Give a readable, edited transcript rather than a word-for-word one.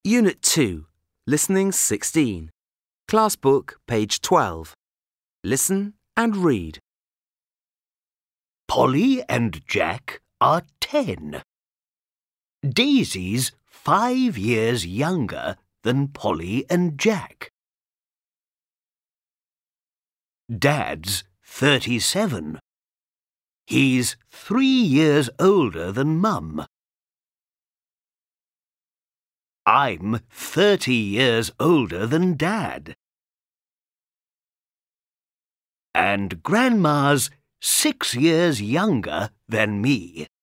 Unit 2, Listening 16. Class Book, page 12. Listen and read. Polly and Jack are 10. Daisy's 5 years younger than Polly and Jack. Dad's 37. He's 3 years older than Mum. I'm 30 years older than Dad. And Grandma's 6 years younger than me.